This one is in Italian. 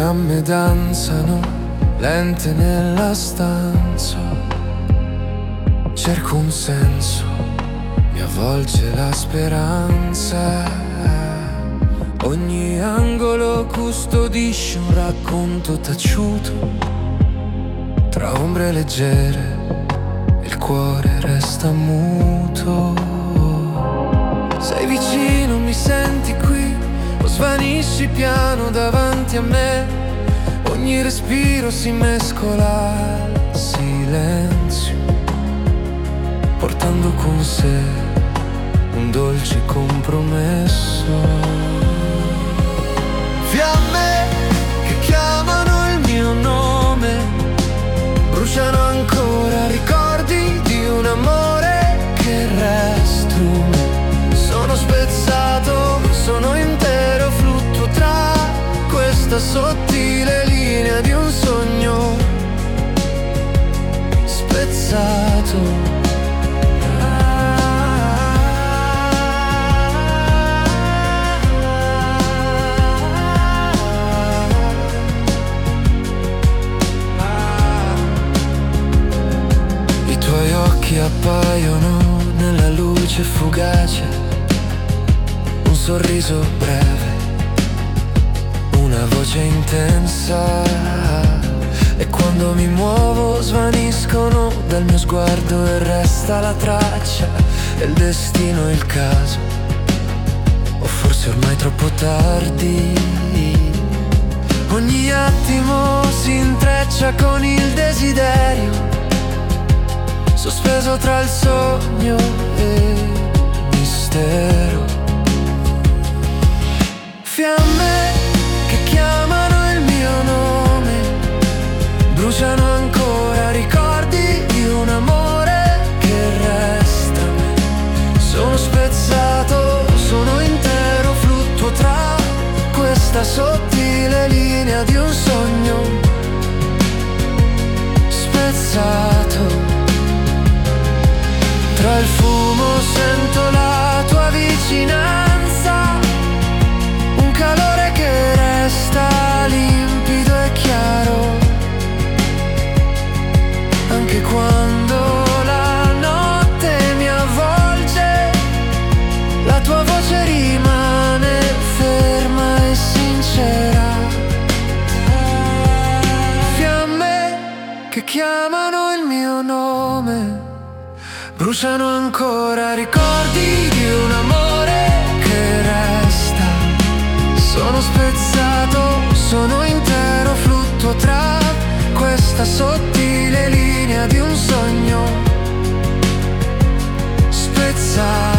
fiamme danzano lente nella stanza. Cerco un senso, mi avvolge la speranza. Ogni angolo custodisce un racconto taciuto. Tra ombre leggere il cuore resta muto. Sei vicino, mi senti qui, o svanisci piano davanti a me. Ogni respiro si mescola al silenzio, portando con sé un dolce compromesso. Fiamme che chiamano il mio nome, bruciano ancora ricordi di un amore che resta. Sono spezzato, sono intero, fluttuo tra questa sottile linea di un sogno spezzato. I tuoi occhi appaiono nella luce fugace, un sorriso breve, una voce intensa, e quando mi muovo svaniscono dal mio sguardo e resta la traccia del destino e il caso, o forse ormai troppo tardi. Ogni attimo si intreccia con il desiderio, sospeso tra il sogno e il mistero. Fiamme che chiamano il mio nome, bruciano ancora ricordi di un amore che resta. Sono spezzato, sono intero, fluttuo tra questa sottile linea di un sogno spezzato. Tra il fumo sento la tua vicinanza, un calore che resta limpido e chiaro, anche quando la notte mi avvolge, la tua voce rimane ferma e sincera. Fiamme che chiamano il mio nome, bruciano ancora ricordi di un amore che resta. Sono spezzato, sono intero, fluttuo tra questa sottile linea di un sogno spezzato.